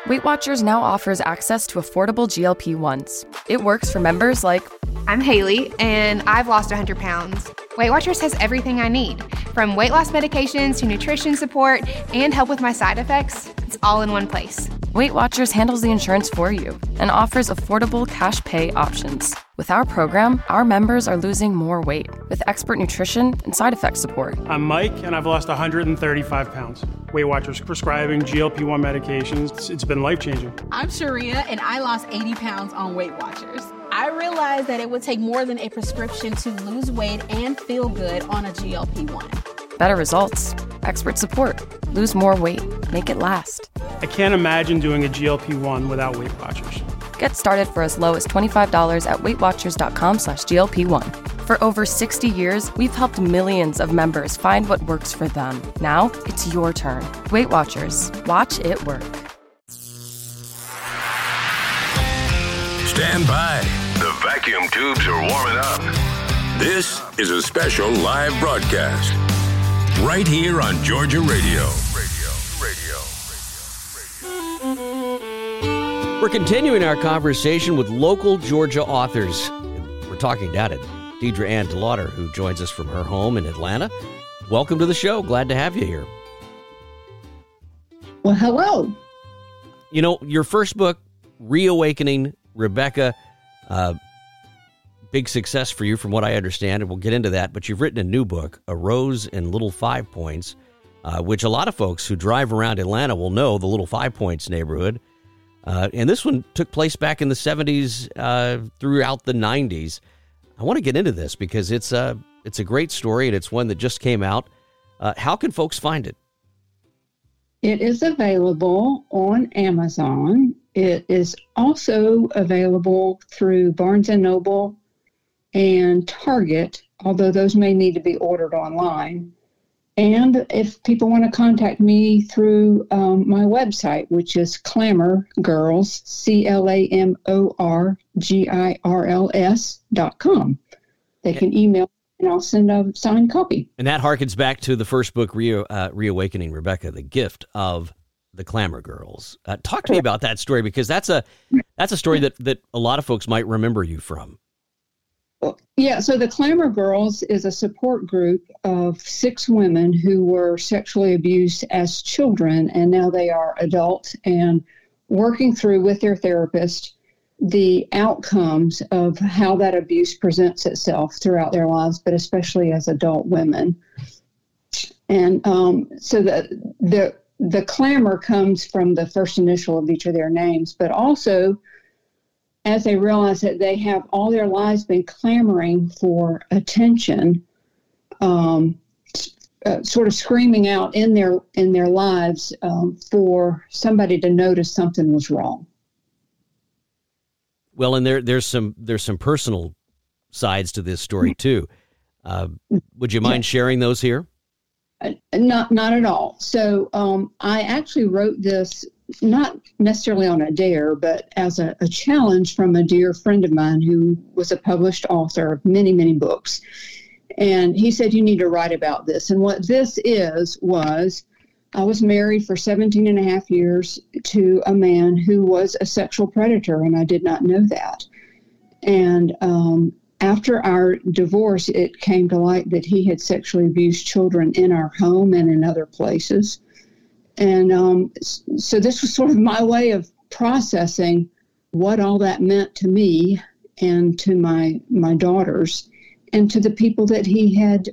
Weight Watchers now offers access to affordable GLP-1s. It works for members like... I'm Haley, and I've lost 100 pounds. Weight Watchers has everything I need, from weight loss medications to nutrition support and help with my side effects. It's all in one place. Weight Watchers handles the insurance for you and offers affordable cash pay options. With our program, our members are losing more weight with expert nutrition and side effect support. I'm Mike, and I've lost 135 pounds. Weight Watchers prescribing GLP-1 medications. It's been life-changing. I'm Sharia, and I lost 80 pounds on Weight Watchers. I realized that it would take more than a prescription to lose weight and feel good on a GLP-1. Better results, expert support, lose more weight, make it last. I can't imagine doing a GLP-1 without Weight Watchers. Get started for as low as $25 at weightwatchers.com/GLP-1. For over 60 years, we've helped millions of members find what works for them. Now, it's your turn. Weight Watchers. Watch it work. Stand by. The vacuum tubes are warming up. This is a special live broadcast right here on Georgia Radio. We're continuing our conversation with local Georgia authors. We're talking down at Deidre Ann DeLauder, who joins us from her home in Atlanta. Welcome to the show. Glad to have you here. Well, hello. You know, your first book, Reawakening Rebecca, big success for you from what I understand, and we'll get into that. But you've written a new book, A Rose in Little Five Points, which a lot of folks who drive around Atlanta will know, the Little Five Points neighborhood. And this one took place back in the 70s throughout the 90s. I want to get into this because it's a great story, and it's one that just came out. How can folks find it? It is available on Amazon. It is also available through Barnes & Noble and Target, although those may need to be ordered online. And if people want to contact me through my website, which is Clamor Girls, ClamorGirls.com, they can email and I'll send a signed copy. And that harkens back to the first book, Reawakening Rebecca, The Gift of the Clamor Girls. Talk to me about that story, because that's a story that a lot of folks might remember you from. Yeah, so the Clamor Girls is a support group of 6 women who were sexually abused as children, and now they are adults and working through with their therapist the outcomes of how that abuse presents itself throughout their lives, but especially as adult women. And so the clamor comes from the first initial of each of their names, but also as they realize that they have all their lives been clamoring for attention, sort of screaming out in their lives for somebody to notice something was wrong. Well, and there's some personal sides to this story too. Would you mind sharing those here? Not at all. So I actually wrote this not necessarily on a dare, but as a challenge from a dear friend of mine who was a published author of many, many books. And he said, you need to write about this. And what this was I was married for 17 and a half years to a man who was a sexual predator, and I did not know that. And after our divorce, it came to light that he had sexually abused children in our home and in other places. And so this was sort of my way of processing what all that meant to me and to my daughters and to the people that he had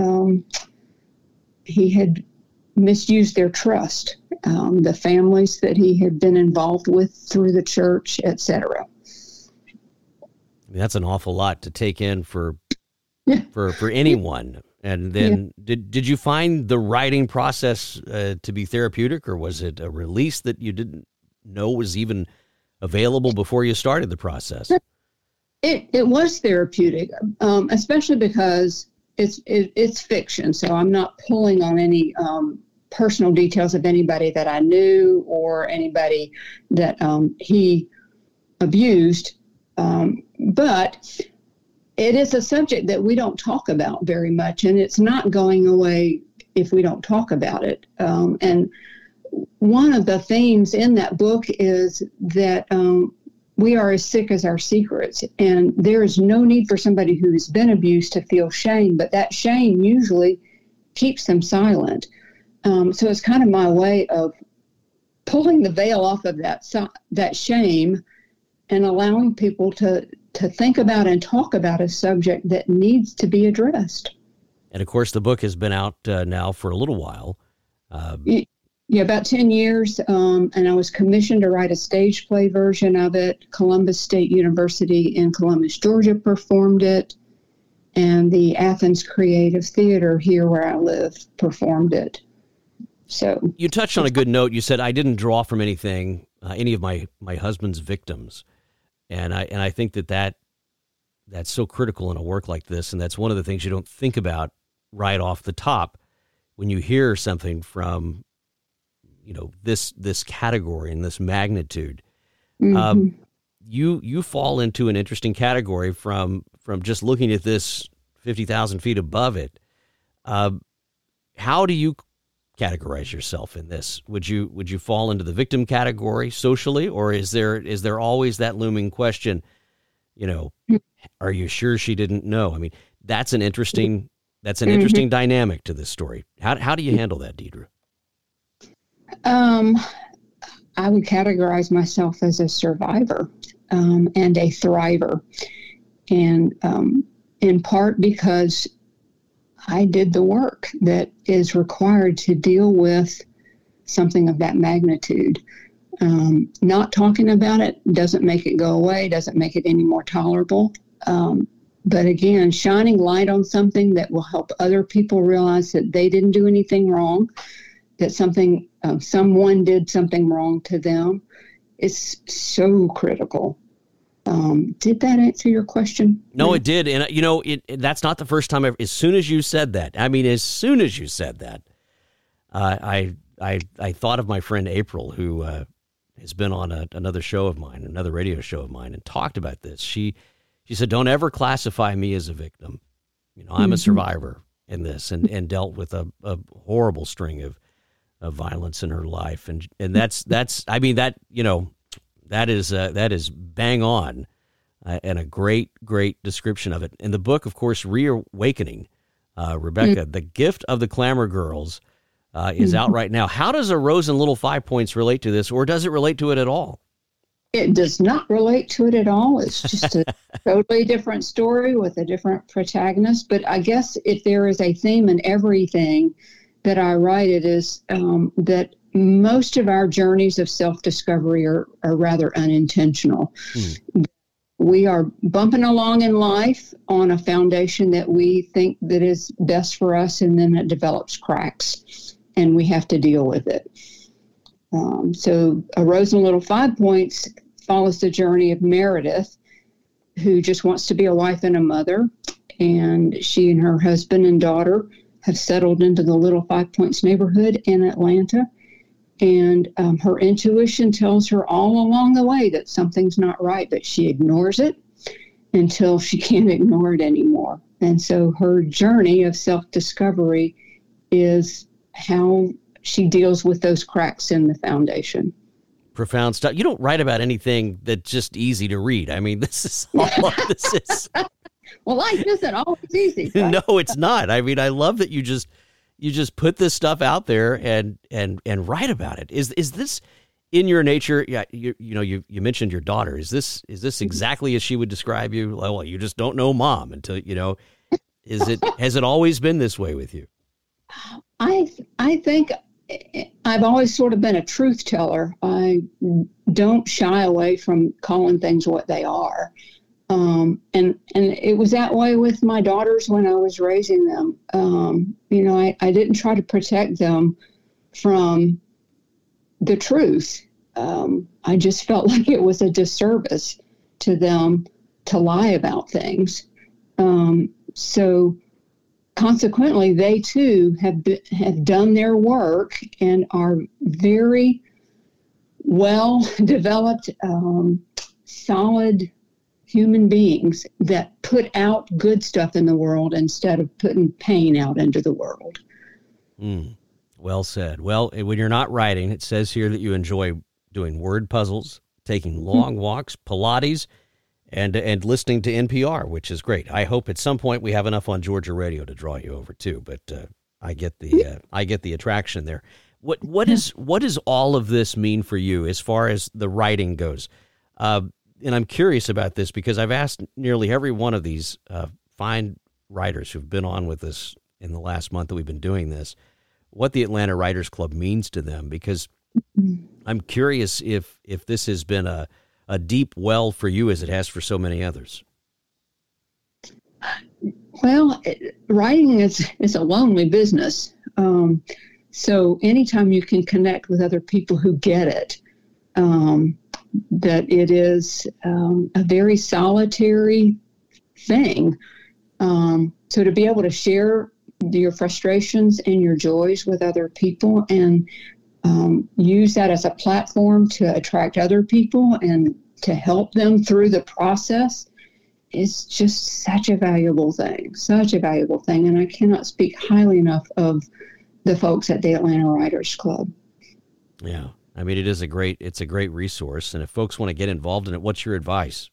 misused their trust, the families that he had been involved with through the church, etc. That's an awful lot to take in for anyone. And then did you find the writing process to be therapeutic, or was it a release that you didn't know was even available before you started the process? It was therapeutic, especially because it's fiction. So I'm not pulling on any personal details of anybody that I knew or anybody that he abused. But it is a subject that we don't talk about very much, and it's not going away if we don't talk about it. And one of the themes in that book is that we are as sick as our secrets, and there is no need for somebody who has been abused to feel shame, but that shame usually keeps them silent. So it's kind of my way of pulling the veil off of that shame and allowing people to think about and talk about a subject that needs to be addressed. And of course, the book has been out now for a little while. Yeah, about 10 years. And I was commissioned to write a stage play version of it. Columbus State University in Columbus, Georgia performed it. And the Athens Creative Theater here where I live performed it. So you touched on a good note. You said, I didn't draw from anything, any of my husband's victims. And I think that's so critical in a work like this. And that's one of the things you don't think about right off the top when you hear something from, this category and this magnitude. Mm-hmm. You fall into an interesting category from just looking at this 50,000 feet above it. How do you categorize yourself in this? Would you fall into the victim category socially, or is there always that looming question, are you sure she didn't know? I mean, that's an interesting dynamic to this story. How do you handle that, Deidre? I would categorize myself as a survivor and a thriver, and in part because I did the work that is required to deal with something of that magnitude. Not talking about it doesn't make it go away, doesn't make it any more tolerable. But again, shining light on something that will help other people realize that they didn't do anything wrong, that someone did something wrong to them, is so critical. Did that answer your question? No, it did. And, that's not the first time as soon as you said that, I thought of my friend April, who has been on another show of mine, another radio show of mine, and talked about this. She said, don't ever classify me as a victim. I'm a survivor in this and dealt with a horrible string of violence in her life. And that is bang on and a great description of it. In the book, of course, Reawakening, Rebecca, The Gift of the Clamor Girls is out right now. How does A Rose and Little 5 Points relate to this, or does it relate to it at all? It does not relate to it at all. It's just a totally different story with a different protagonist. But I guess if there is a theme in everything that I write, it is that most of our journeys of self-discovery are rather unintentional. We are bumping along in life on a foundation that we think that is best for us, and then it develops cracks, and we have to deal with it. So A Rose and Little 5 Points follows the journey of Meredith, who just wants to be a wife and a mother, and she and her husband and daughter have settled into the Little 5 Points neighborhood in Atlanta. And her intuition tells her all along the way that something's not right, but she ignores it until she can't ignore it anymore. And so her journey of self-discovery is how she deals with those cracks in the foundation. Profound stuff. You don't write about anything that's just easy to read. I mean, this is well, life isn't always easy. Right? No, it's not. I mean, I love that you just put this stuff out there and write about it. Is this in your nature? Yeah, you mentioned your daughter. Is this exactly as she would describe you? Well, you just don't know mom until has it always been this way with you? I think I've always sort of been a truth teller. I don't shy away from calling things what they are. And it was that way with my daughters when I was raising them. I didn't try to protect them from the truth. I just felt like it was a disservice to them to lie about things. So consequently, they too have done their work and are very well developed, solid human beings that put out good stuff in the world instead of putting pain out into the world. Well said. Well, when you're not writing, it says here that you enjoy doing word puzzles, taking long walks, Pilates, and listening to NPR, which is great. I hope at some point we have enough on Georgia radio to draw you over too. But I get the attraction there. What does all of this mean for you as far as the writing goes? And I'm curious about this because I've asked nearly every one of these fine writers who've been on with us in the last month that we've been doing this, what the Atlanta Writers Club means to them, because I'm curious if this has been a deep well for you as it has for so many others. Well, writing is a lonely business. So anytime you can connect with other people who get it, that it is a very solitary thing. So to be able to share your frustrations and your joys with other people and use that as a platform to attract other people and to help them through the process is just such a valuable thing. And I cannot speak highly enough of the folks at the Atlanta Writers Club. Yeah. I mean, it's a great resource. And if folks want to get involved in it, what's your advice?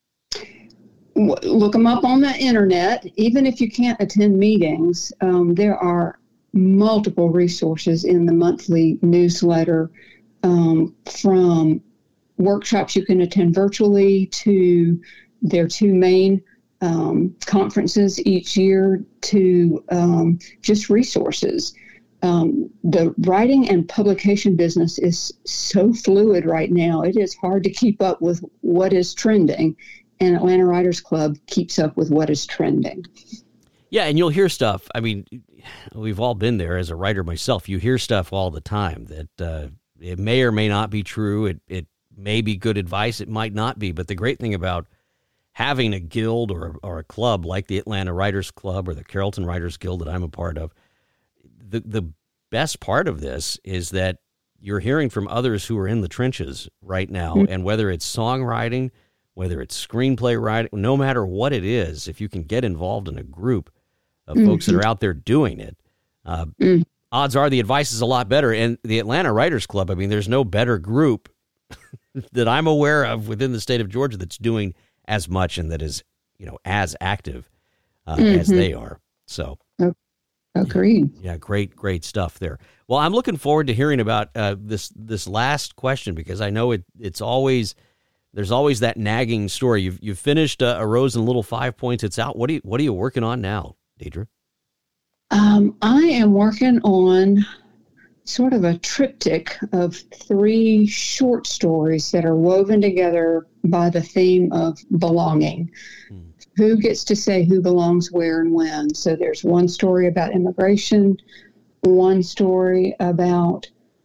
Look them up on the internet. Even if you can't attend meetings, there are multiple resources in the monthly newsletter, from workshops you can attend virtually to their two main conferences each year to just resources. The writing and publication business is so fluid right now. It is hard to keep up with what is trending. And Atlanta Writers Club keeps up with what is trending. Yeah, and you'll hear stuff. I mean, we've all been there. As a writer myself, you hear stuff all the time that it may or may not be true. It may be good advice. It might not be. But the great thing about having a guild or a club like the Atlanta Writers Club or the Carrollton Writers Guild that I'm a part of, the best part of this is that you're hearing from others who are in the trenches right now. Mm-hmm. And whether it's songwriting, whether it's screenplay writing, no matter what it is, if you can get involved in a group of folks that are out there doing it, odds are the advice is a lot better. And the Atlanta Writers Club, I mean, there's no better group that I'm aware of within the state of Georgia that's doing as much and that is, as active as they are. So, agreed. Yeah, great stuff there. Well, I'm looking forward to hearing about this last question because I know it's always. There's always that nagging story. You've finished A Rose and Little 5 Points. It's out. What are you working on now, Deidre? I am working on sort of a triptych of 3 short stories that are woven together by the theme of belonging. Who gets to say who belongs where and when? So there's one story about immigration, one story about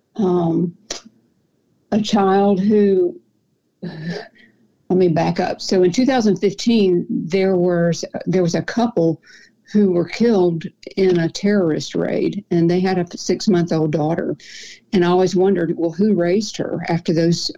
a child who. Let me back up. So in 2015, there was a couple who were killed in a terrorist raid, and they had a 6-month-old daughter. And I always wondered, well, who raised her after those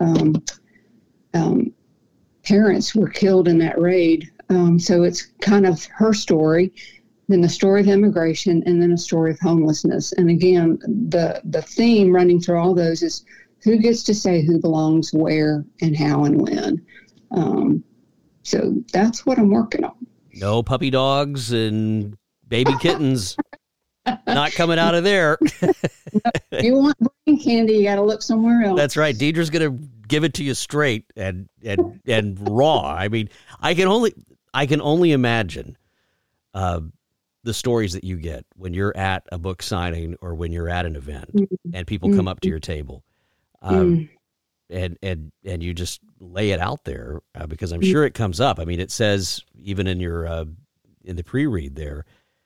parents were killed in that raid? So it's kind of her story, then the story of immigration, and then a story of homelessness. And again, the theme running through all those is who gets to say who belongs where and how and when. So that's what I'm working on. No puppy dogs and baby kittens not coming out of there. If you want brain candy, you got to look somewhere else. That's right. Deidre's going to give it to you straight and raw. I mean, I can only imagine the stories that you get when you're at a book signing or when you're at an event and people come up to your table. And you just lay it out there because I'm sure it comes up. I mean, it says even in your in the pre-read there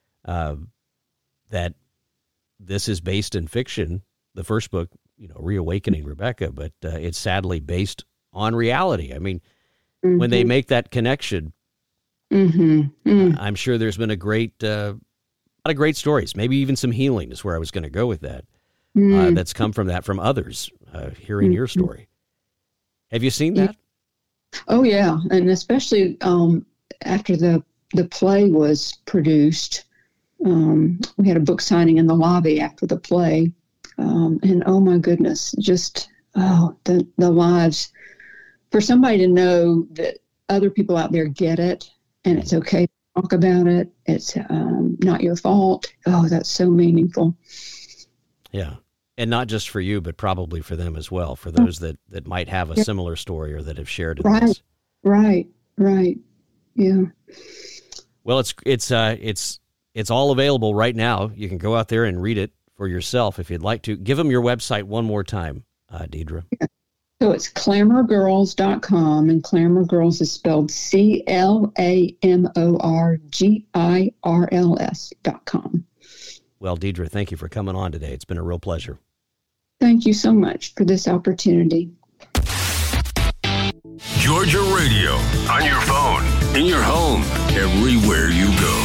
that this is based in fiction. The first book, Reawakening Rebecca, but it's sadly based on reality. I mean, when they make that connection, I'm sure there's been a lot of great stories. Maybe even some healing is where I was going to go with that. That's come from that from others. Hearing your story. Have you seen that? Oh, yeah. And especially after the play was produced, we had a book signing in the lobby after the play. And oh my goodness, just, the lives, for somebody to know that other people out there get it and it's okay to talk about it. It's not your fault. Oh, that's so meaningful. Yeah. And not just for you, but probably for them as well, for those that might have a similar story or that have shared in this. Right. Yeah. Well, it's all available right now. You can go out there and read it for yourself if you'd like to. Give them your website one more time, Deidre. Yeah. So it's clamorgirls.com, and Clamor Girls is spelled CLAMORGIRLS.com. Well, Deidre, thank you for coming on today. It's been a real pleasure. Thank you so much for this opportunity. Georgia Radio, on your phone, in your home, everywhere you go.